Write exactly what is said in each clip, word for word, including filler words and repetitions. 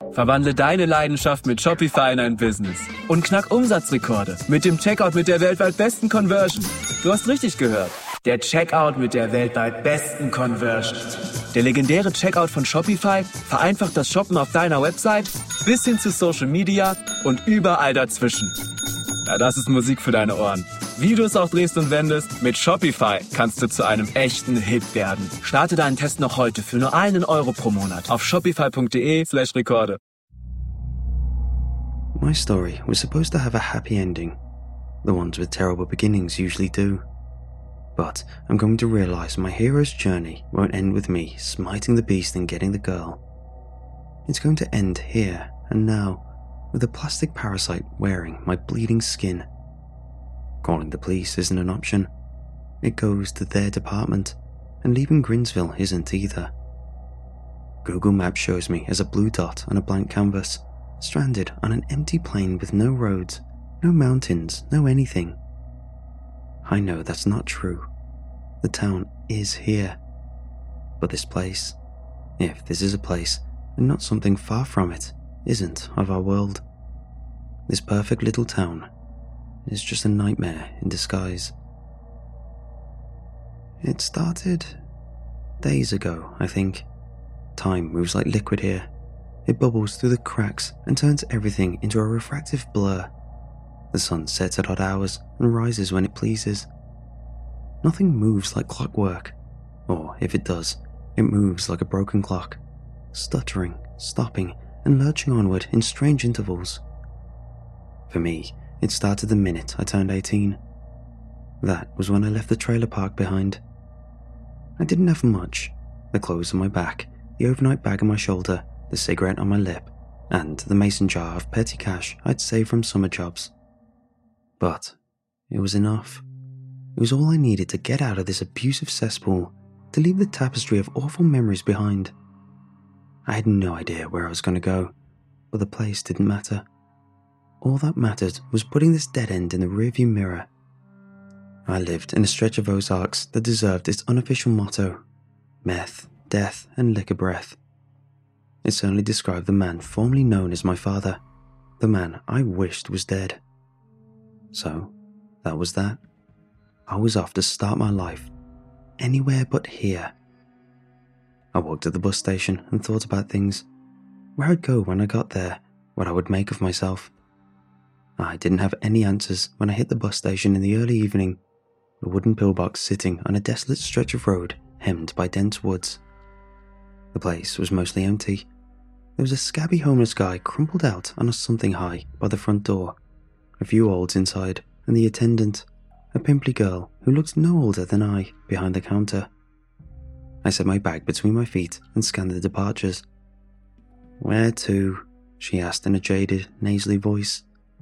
Verwandle deine Leidenschaft mit Shopify in ein Business und knack Umsatzrekorde mit dem Checkout mit der weltweit besten Conversion. Du hast richtig gehört. Der Checkout mit der weltweit besten Conversion. Der legendäre Checkout von Shopify vereinfacht das Shoppen auf deiner Website bis hin zu Social Media und überall dazwischen. Ja, das ist Musik für deine Ohren. Wie du es auch drehst und wendest, mit Shopify kannst du zu einem echten Hit werden. Starte deinen Test noch heute für nur einen Euro pro Monat auf shopify.de slash Rekorde. My story was supposed to have a happy ending. The ones with terrible beginnings usually do. But I'm going to realize my hero's journey won't end with me smiting the beast and getting the girl. It's going to end here and now, with a plastic parasite wearing my bleeding skin. Calling the police isn't an option. It goes to their department, and leaving Grinsville isn't either. Google Maps shows me as a blue dot on a blank canvas, stranded on an empty plain with no roads, no mountains, no anything. I know that's not true. The town is here. But this place, if this is a place, and not something far from it, isn't of our world. This perfect little town is just a nightmare in disguise. It started days ago, I think. Time moves like liquid here. It bubbles through the cracks and turns everything into a refractive blur. The sun sets at odd hours and rises when it pleases. Nothing moves like clockwork, or if it does, it moves like a broken clock, stuttering, stopping, and lurching onward in strange intervals. For me, it started the minute I turned eighteen. That was when I left the trailer park behind. I didn't have much: the clothes on my back, the overnight bag on my shoulder, the cigarette on my lip, and the mason jar of petty cash I'd saved from summer jobs. But it was enough. It was all I needed to get out of this abusive cesspool, to leave the tapestry of awful memories behind. I had no idea where I was going to go, but the place didn't matter. All that mattered was putting this dead end in the rearview mirror. I lived in a stretch of Ozarks that deserved its unofficial motto: meth, death, and liquor breath. It certainly described the man formerly known as my father, the man I wished was dead. So, that was that. I was off to start my life, anywhere but here. I walked to the bus station and thought about things, where I'd go when I got there, what I would make of myself. I didn't have any answers when I hit the bus station in the early evening, a wooden pillbox sitting on a desolate stretch of road hemmed by dense woods. The place was mostly empty. There was a scabby homeless guy crumpled out on a something high by the front door, a few olds inside, and the attendant, a pimply girl who looked no older than I, behind the counter. I set my bag between my feet and scanned the departures. "Where to?" she asked in a jaded, nasally voice.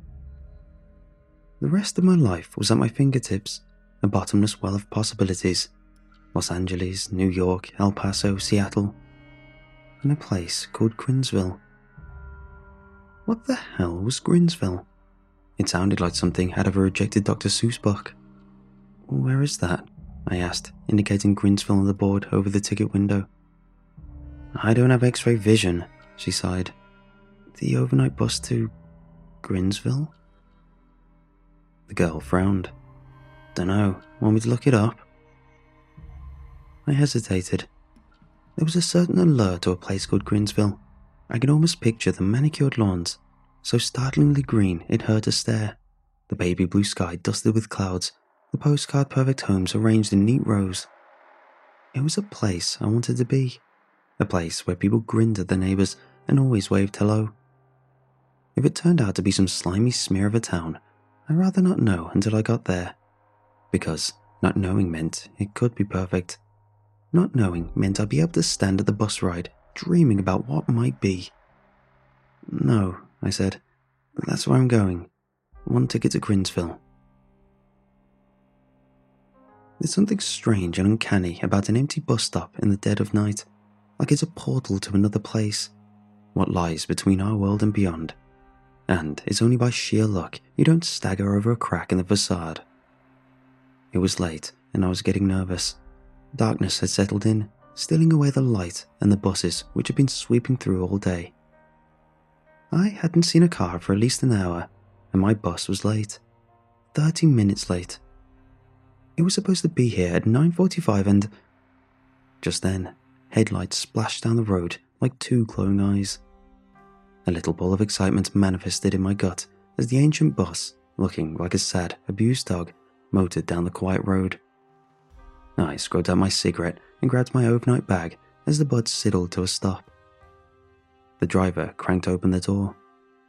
The rest of my life was at my fingertips, a bottomless well of possibilities. Los Angeles, New York, El Paso, Seattle, and a place called Grinsville. What the hell was Grinsville? It sounded like something out of a rejected Doctor Seuss book. "Where is that?" I asked, indicating Grinsville on the board over the ticket window. "I don't have x-ray vision," she sighed. "The overnight bus to Grinsville?" The girl frowned. "Dunno, want me to look it up?" I hesitated. There was a certain allure to a place called Grinsville. I could almost picture the manicured lawns, so startlingly green it hurt to stare, the baby blue sky dusted with clouds, the postcard perfect homes arranged in neat rows. It was a place I wanted to be, a place where people grinned at their neighbours and always waved hello. If it turned out to be some slimy smear of a town, I'd rather not know until I got there, because not knowing meant it could be perfect. Not knowing meant I'd be able to stand at the bus ride, dreaming about what might be. "No," I said. "That's where I'm going. One ticket to Grinsville." There's something strange and uncanny about an empty bus stop in the dead of night, like it's a portal to another place, what lies between our world and beyond. And it's only by sheer luck you don't stagger over a crack in the facade. It was late, and I was getting nervous. Darkness had settled in, stealing away the light and the buses which had been sweeping through all day. I hadn't seen a car for at least an hour, and my bus was late. Thirty minutes late. It was supposed to be here at nine forty-five and... Just then, headlights splashed down the road like two glowing eyes. A little ball of excitement manifested in my gut as the ancient bus, looking like a sad, abused dog, motored down the quiet road. I scrubbed out my cigarette and grabbed my overnight bag as the bus sidled to a stop. The driver cranked open the door.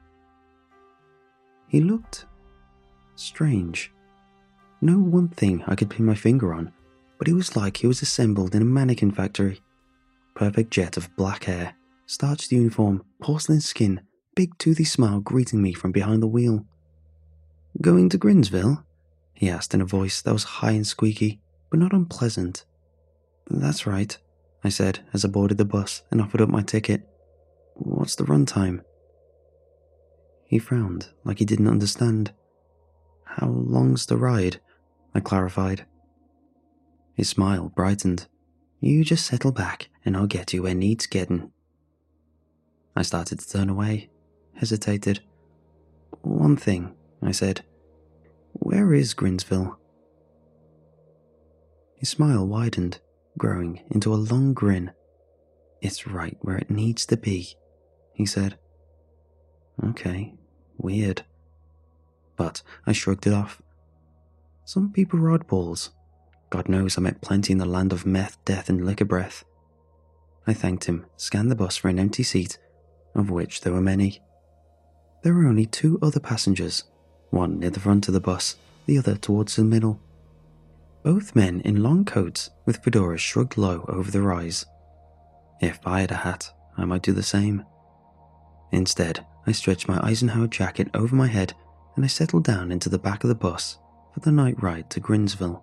He looked strange. No one thing I could pin my finger on, but it was like he was assembled in a mannequin factory. Perfect jet of black hair, starched uniform, porcelain skin, big toothy smile greeting me from behind the wheel. "Going to Grinsville?" he asked in a voice that was high and squeaky, but not unpleasant. "That's right," I said as I boarded the bus and offered up my ticket. "What's the run time?" He frowned like he didn't understand. "How long's the ride?" I clarified. His smile brightened. "You just settle back and I'll get you where needs getting." I started to turn away, hesitated. "One thing," I said. "Where is Grinsville?" His smile widened, growing into a long grin. "It's right where it needs to be," he said. Okay, weird. But I shrugged it off. Some people are oddballs. God knows I met plenty in the land of meth, death, and liquor breath. I thanked him, scanned the bus for an empty seat, of which there were many. There were only two other passengers, one near the front of the bus, the other towards the middle. Both men in long coats with fedoras shrugged low over their eyes. If I had a hat, I might do the same. Instead, I stretched my Eisenhower jacket over my head and I settled down into the back of the bus for the night ride to Grinsville.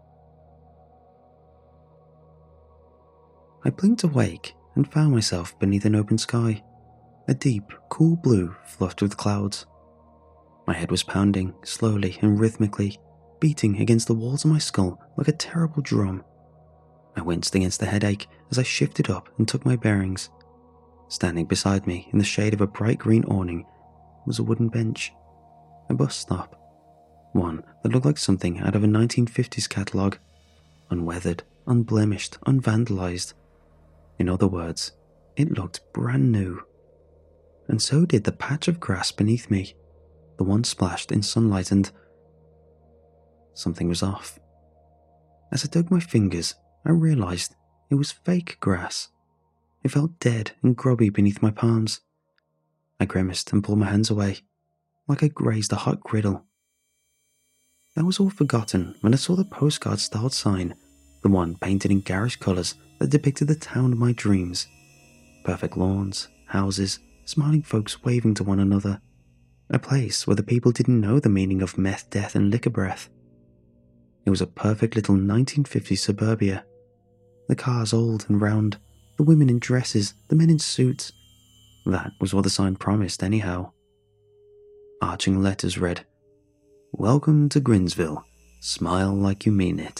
I blinked awake and found myself beneath an open sky, a deep, cool blue fluffed with clouds. My head was pounding, slowly and rhythmically, beating against the walls of my skull like a terrible drum. I winced against the headache as I shifted up and took my bearings. Standing beside me in the shade of a bright green awning was a wooden bench, a bus stop, one that looked like something out of a nineteen fifties catalogue, unweathered, unblemished, unvandalized. In other words, it looked brand new. And so did the patch of grass beneath me, the one splashed in sunlight, and something was off. As I dug my fingers, I realized it was fake grass. It felt dead and grubby beneath my palms. I grimaced and pulled my hands away, like I grazed a hot griddle. That was all forgotten when I saw the postcard-styled sign, the one painted in garish colours that depicted the town of my dreams. Perfect lawns, houses, smiling folks waving to one another. A place where the people didn't know the meaning of meth, death, and liquor breath. It was a perfect little nineteen fifties suburbia. The cars old and round, the women in dresses, the men in suits. That was what the sign promised anyhow. Arching letters read, "Welcome to Grinsville. Smile like you mean it."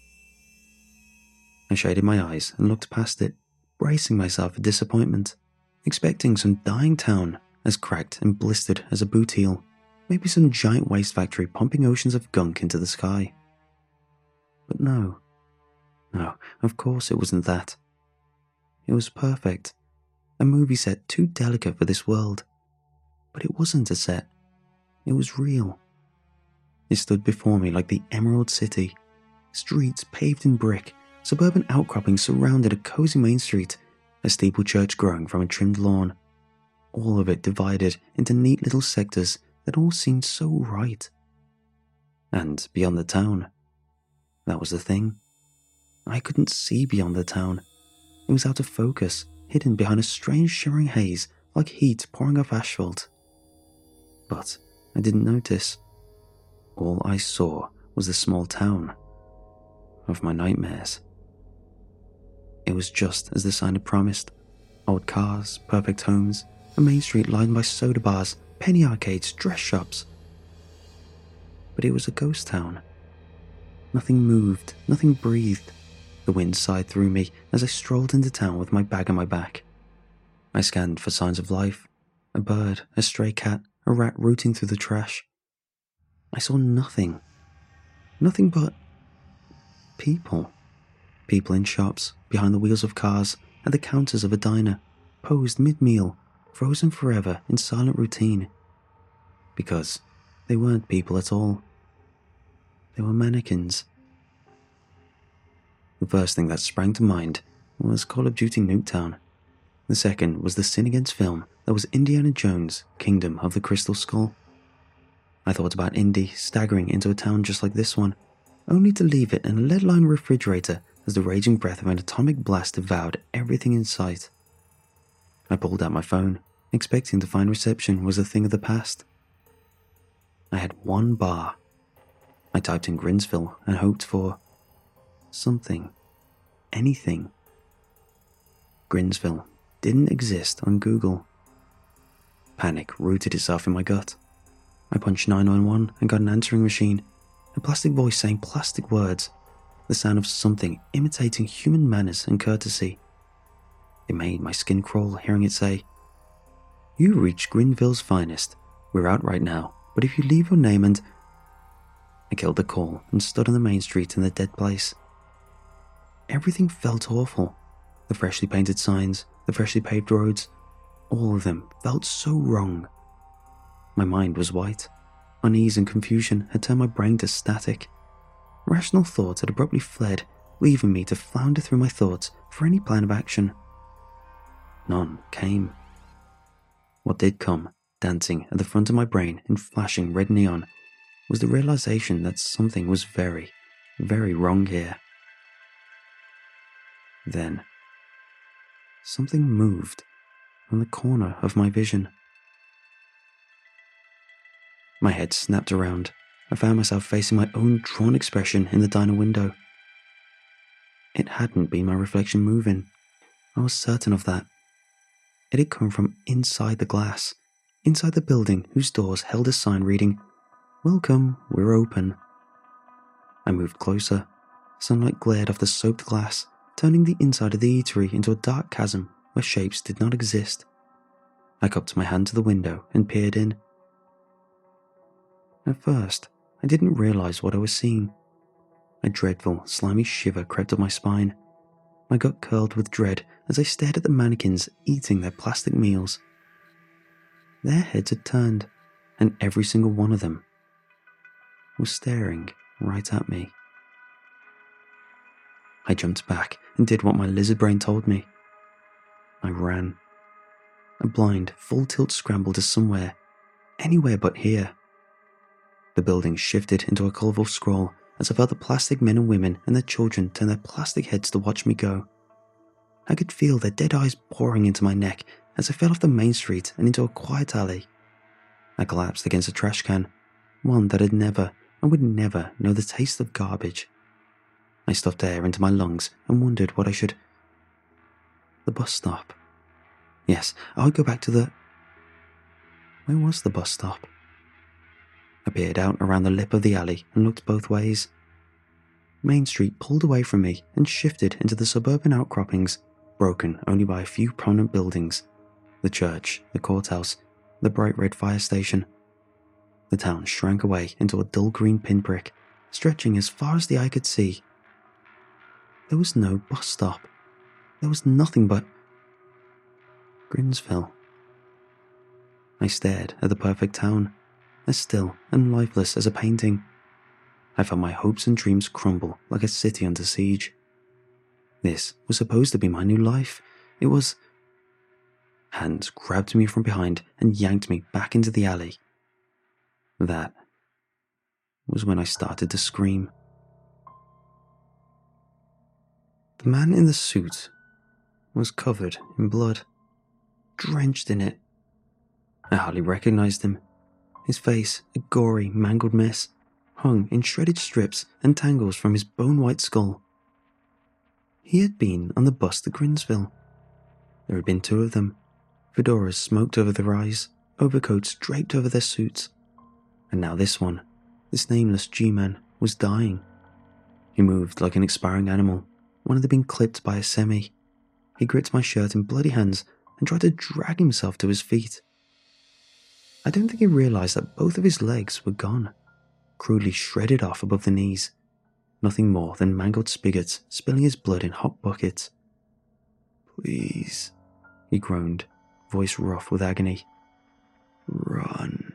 I shaded my eyes and looked past it, bracing myself for disappointment, expecting some dying town as cracked and blistered as a boot heel, maybe some giant waste factory pumping oceans of gunk into the sky. But no. No, of course it wasn't that. It was perfect. A movie set too delicate for this world. But it wasn't a set. It was real. It stood before me like the Emerald City. Streets paved in brick, suburban outcroppings surrounded a cozy main street, a steeple church growing from a trimmed lawn. All of it divided into neat little sectors that all seemed so right. And beyond the town. That was the thing. I couldn't see beyond the town. It was out of focus, hidden behind a strange shimmering haze like heat pouring off asphalt. But I didn't notice. All I saw was the small town of my nightmares. It was just as the sign had promised. Old cars, perfect homes, a main street lined by soda bars, penny arcades, dress shops. But it was a ghost town. Nothing moved, nothing breathed. The wind sighed through me as I strolled into town with my bag on my back. I scanned for signs of life. A bird, a stray cat, a rat rooting through the trash. I saw nothing. Nothing but people. People in shops, behind the wheels of cars, at the counters of a diner, posed mid-meal, frozen forever in silent routine. Because they weren't people at all. They were mannequins. The first thing that sprang to mind was Call of Duty Nuketown. The second was the Sin Against film that was Indiana Jones' Kingdom of the Crystal Skull. I thought about Indy staggering into a town just like this one, only to leave it in a lead-lined refrigerator as the raging breath of an atomic blast devoured everything in sight. I pulled out my phone, expecting to find reception was a thing of the past. I had one bar. I typed in Grinsville and hoped for something, anything. Grinsville didn't exist on Google. Panic rooted itself in my gut. I punched nine one one and got an answering machine, a plastic voice saying plastic words, the sound of something imitating human manners and courtesy. It made my skin crawl hearing it say, "You reached Greenville's finest. We're out right now, but if you leave your name and..." I killed the call and stood on the main street in the dead place. Everything felt awful. The freshly painted signs, the freshly paved roads, all of them felt so wrong. My mind was white. Unease and confusion had turned my brain to static. Rational thought had abruptly fled, leaving me to flounder through my thoughts for any plan of action. None came. What did come, dancing at the front of my brain in flashing red neon, was the realization that something was very, very wrong here. Then, something moved from the corner of my vision. My head snapped around. I found myself facing my own drawn expression in the diner window. It hadn't been my reflection moving. I was certain of that. It had come from inside the glass, inside the building whose doors held a sign reading, "Welcome, we're open." I moved closer. Sunlight glared off the soaked glass, turning the inside of the eatery into a dark chasm where shapes did not exist. I cupped my hand to the window and peered in. At first, I didn't realize what I was seeing. A dreadful, slimy shiver crept up my spine. My gut curled with dread as I stared at the mannequins eating their plastic meals. Their heads had turned, and every single one of them was staring right at me. I jumped back and did what my lizard brain told me. I ran. A blind, full-tilt scramble to somewhere, anywhere but here. The building shifted into a colorful scroll as I felt the plastic men and women and their children turn their plastic heads to watch me go. I could feel their dead eyes pouring into my neck as I fell off the main street and into a quiet alley. I collapsed against a trash can, one that had never and would never know the taste of garbage. I stuffed air into my lungs and wondered what I should... The bus stop. Yes, I would go back to the... Where was the bus stop? I peered out around the lip of the alley and looked both ways. Main Street pulled away from me and shifted into the suburban outcroppings, broken only by a few prominent buildings. The church, the courthouse, the bright red fire station. The town shrank away into a dull green pinprick, stretching as far as the eye could see. There was no bus stop. There was nothing but... Grinsville. I stared at the perfect town, as still and lifeless as a painting. I felt my hopes and dreams crumble like a city under siege. This was supposed to be my new life. It was... Hands grabbed me from behind and yanked me back into the alley. That was when I started to scream. The man in the suit was covered in blood, drenched in it. I hardly recognized him. His face, a gory, mangled mess, hung in shredded strips and tangles from his bone-white skull. He had been on the bus to Grinsville. There had been two of them, fedoras smoked over their eyes, overcoats draped over their suits. And now this one, this nameless G-man, was dying. He moved like an expiring animal, one that had been clipped by a semi. He gripped my shirt in bloody hands and tried to drag himself to his feet. I don't think he realized that both of his legs were gone, crudely shredded off above the knees. Nothing more than mangled spigots spilling his blood in hot buckets. "Please," he groaned, voice rough with agony. "Run."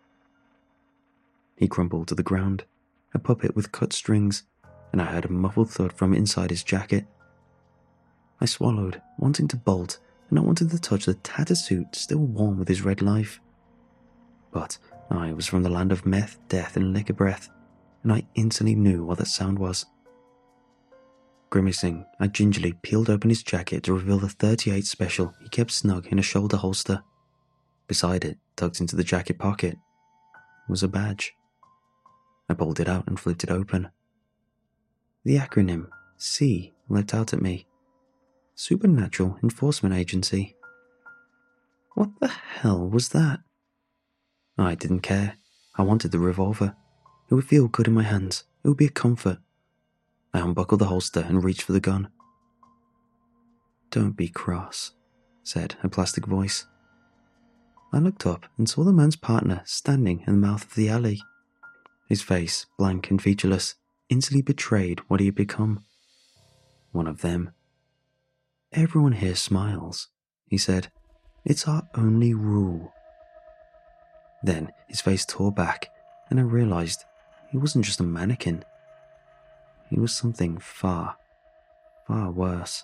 He crumpled to the ground, a puppet with cut strings, and I heard a muffled thud from inside his jacket. I swallowed, wanting to bolt, and not wanting to touch the tattered suit still warm with his red life. But I was from the land of meth, death, and liquor breath, and I instantly knew what that sound was. Grimacing, I gingerly peeled open his jacket to reveal the thirty-eight Special he kept snug in a shoulder holster. Beside it, tucked into the jacket pocket, was a badge. I pulled it out and flipped it open. The acronym C leapt out at me. Supernatural Enforcement Agency. What the hell was that? I didn't care. I wanted the revolver. It would feel good in my hands. It would be a comfort. I unbuckled the holster and reached for the gun. "Don't be cross," said a plastic voice. I looked up and saw the man's partner standing in the mouth of the alley. His face, blank and featureless, instantly betrayed what he had become. One of them. "Everyone here smiles," he said. "It's our only rule." Then his face tore back, and I realized he wasn't just a mannequin. He was something far, far worse.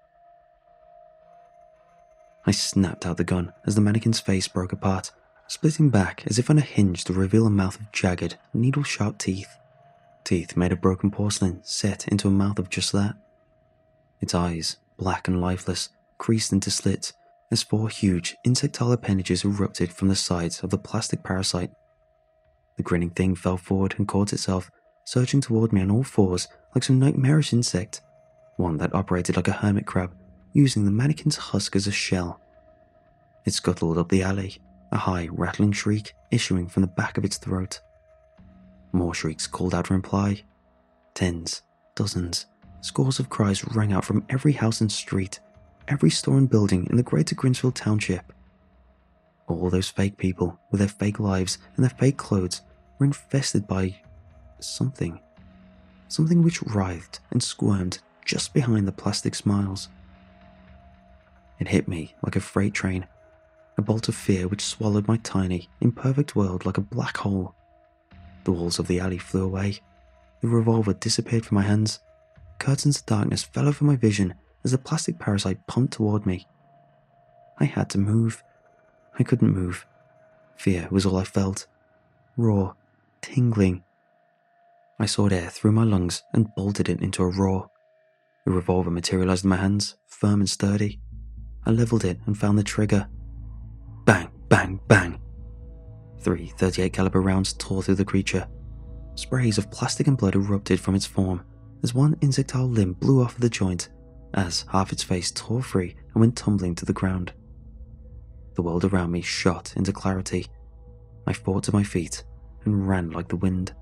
I snapped out the gun as the mannequin's face broke apart, splitting back as if on a hinge to reveal a mouth of jagged, needle-sharp teeth. Teeth made of broken porcelain set into a mouth of just that. Its eyes, black and lifeless, creased into slits as four huge insectile appendages erupted from the sides of the plastic parasite. The grinning thing fell forward and caught itself, surging toward me on all fours like some nightmarish insect, one that operated like a hermit crab, using the mannequin's husk as a shell. It scuttled up the alley, a high, rattling shriek issuing from the back of its throat. More shrieks called out in reply. Tens, dozens, scores of cries rang out from every house and street, every store and building in the greater Grinsville township. All those fake people, with their fake lives and their fake clothes, were infested by something. Something which writhed and squirmed just behind the plastic smiles. It hit me like a freight train, a bolt of fear which swallowed my tiny, imperfect world like a black hole. The walls of the alley flew away. The revolver disappeared from my hands. Curtains of darkness fell over my vision as the plastic parasite pumped toward me. I had to move. I couldn't move. Fear was all I felt. Raw, tingling. I sought air through my lungs and bolted it into a roar. The revolver materialized in my hands, firm and sturdy. I leveled it and found the trigger. Bang, bang, bang. Three thirty-eight caliber rounds tore through the creature. Sprays of plastic and blood erupted from its form as one insectile limb blew off the joint, as half its face tore free and went tumbling to the ground. The world around me shot into clarity. I fought to my feet and ran like the wind.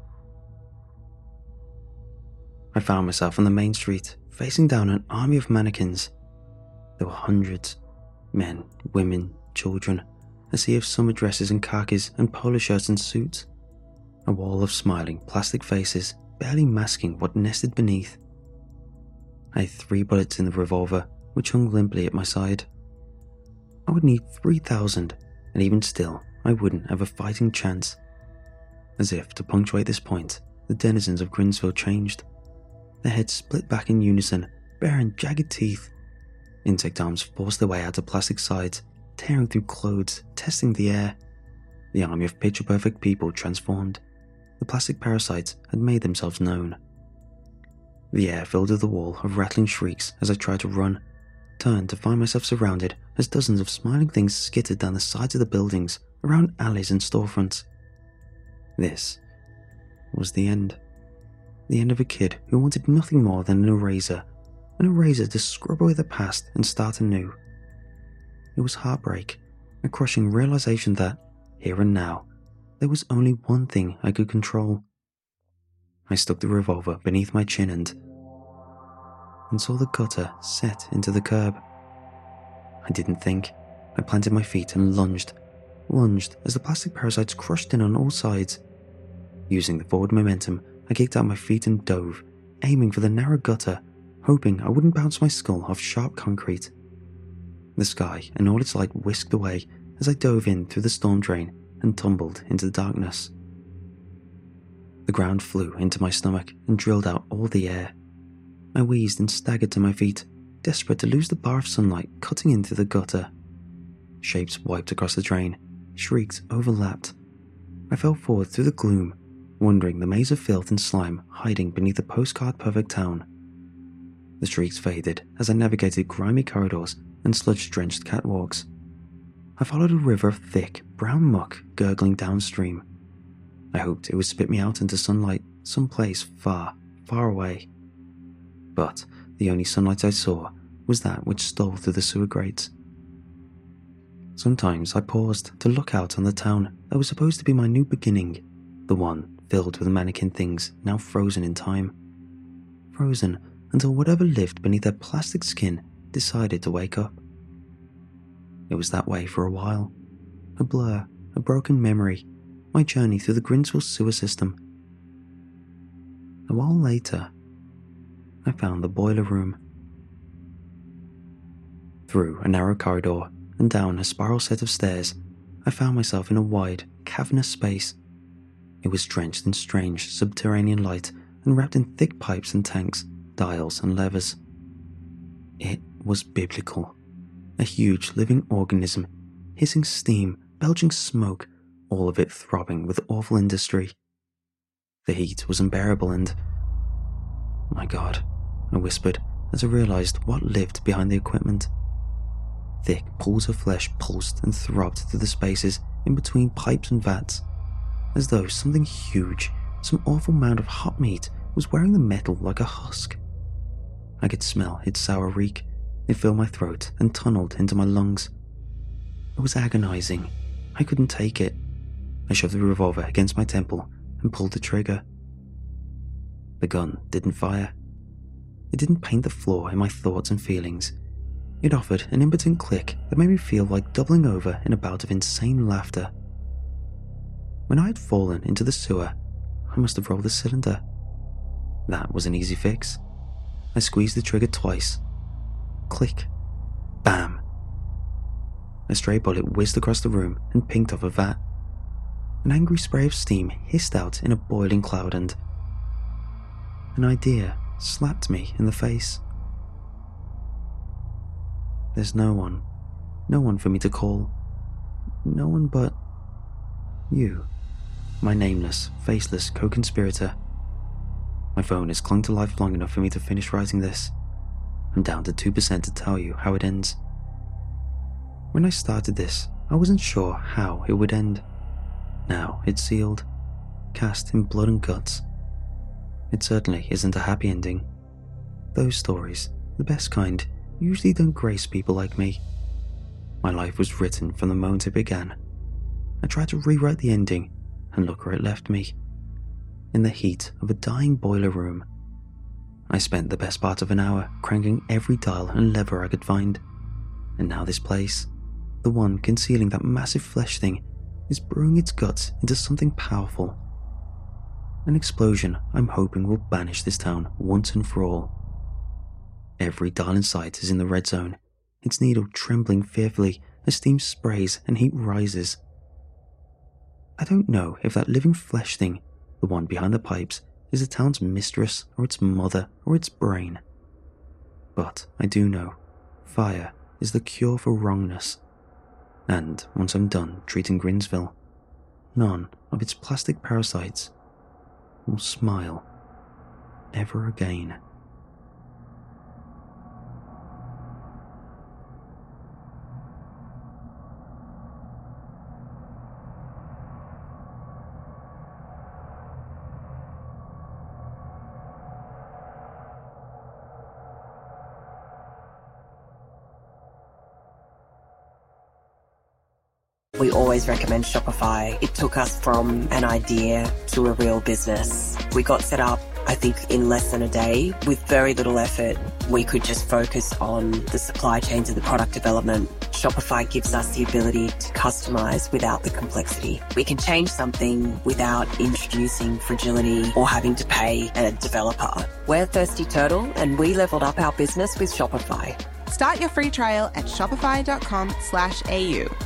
I found myself on the main street, facing down an army of mannequins. There were hundreds. Men, women, children, a sea of summer dresses and khakis and polo shirts and suits. A wall of smiling plastic faces, barely masking what nested beneath. I had three bullets in the revolver, which hung limply at my side. I would need three thousand, and even still, I wouldn't have a fighting chance. As if to punctuate this point, the denizens of Grinsville changed. Their heads split back in unison, baring jagged teeth. Insect arms forced their way out of plastic sides, tearing through clothes, testing the air. The army of picture-perfect people transformed. The plastic parasites had made themselves known. The air filled with the wall of rattling shrieks as I tried to run, turned to find myself surrounded as dozens of smiling things skittered down the sides of the buildings, around alleys and storefronts. This was the end. The end of a kid who wanted nothing more than an eraser, an eraser to scrub away the past and start anew. It was heartbreak, a crushing realization that, here and now, there was only one thing I could control. I stuck the revolver beneath my chin and, and saw the gutter set into the curb. I didn't think. I planted my feet and lunged. lunged as the plastic parasites crushed in on all sides. Using the forward momentum, I kicked out my feet and dove, aiming for the narrow gutter, hoping I wouldn't bounce my skull off sharp concrete. The sky and all its light whisked away as I dove in through the storm drain and tumbled into the darkness. The ground flew into my stomach and drilled out all the air. I wheezed and staggered to my feet, desperate to lose the bar of sunlight cutting into the gutter. Shapes wiped across the drain, shrieks overlapped. I fell forward through the gloom, wondering the maze of filth and slime hiding beneath the postcard-perfect town. The shrieks faded as I navigated grimy corridors and sludge-drenched catwalks. I followed a river of thick, brown muck gurgling downstream. I hoped it would spit me out into sunlight someplace far, far away. But the only sunlight I saw was that which stole through the sewer grates. Sometimes I paused to look out on the town that was supposed to be my new beginning, the one filled with mannequin things now frozen in time. Frozen until whatever lived beneath their plastic skin decided to wake up. It was that way for a while. A blur, a broken memory, my journey through the Grinsville sewer system. A while later, I found the boiler room. Through a narrow corridor and down a spiral set of stairs, I found myself in a wide, cavernous space. It was drenched in strange subterranean light and wrapped in thick pipes and tanks, dials and levers. It was biblical. A huge living organism, hissing steam, belching smoke, all of it throbbing with awful industry. The heat was unbearable and... My God, I whispered as I realized what lived behind the equipment. Thick pools of flesh pulsed and throbbed through the spaces in between pipes and vats, as though something huge, some awful mound of hot meat, was wearing the metal like a husk. I could smell its sour reek. It filled my throat and tunneled into my lungs. It was agonizing. I couldn't take it. I shoved the revolver against my temple and pulled the trigger. The gun didn't fire. It didn't paint the floor in my thoughts and feelings. It offered an impotent click that made me feel like doubling over in a bout of insane laughter. When I had fallen into the sewer, I must have rolled the cylinder. That was an easy fix. I squeezed the trigger twice. Click. Bam. A stray bullet whizzed across the room and pinked off a vat. An angry spray of steam hissed out in a boiling cloud and... An idea slapped me in the face. There's no one. No one for me to call. No one but... you. My nameless, faceless co-conspirator. My phone has clung to life long enough for me to finish writing this. I'm down to two percent to tell you how it ends. When I started this, I wasn't sure how it would end. Now it's sealed, cast in blood and guts. It certainly isn't a happy ending. Those stories, the best kind, usually don't grace people like me. My life was written from the moment it began. I tried to rewrite the ending, and look where it left me. In the heat of a dying boiler room. I spent the best part of an hour cranking every dial and lever I could find. And now this place, the one concealing that massive flesh thing, is brewing its guts into something powerful. An explosion I'm hoping will banish this town once and for all. Every dial in sight is in the red zone, its needle trembling fearfully as steam sprays and heat rises. I don't know if that living flesh thing, the one behind the pipes, is the town's mistress or its mother or its brain. But I do know, fire is the cure for wrongness. And once I'm done treating Grinsville, none of its plastic parasites will smile ever again. We always recommend Shopify. It took us from an idea to a real business. We got set up I think in less than a day, with very little effort, we could just focus on the supply chains and the product development. Shopify gives us the ability to customize without the complexity. We can change something without introducing fragility or having to pay a developer. We're Thirsty Turtle, and we leveled up our business with Shopify. Start your free trial at shopify.com slash AU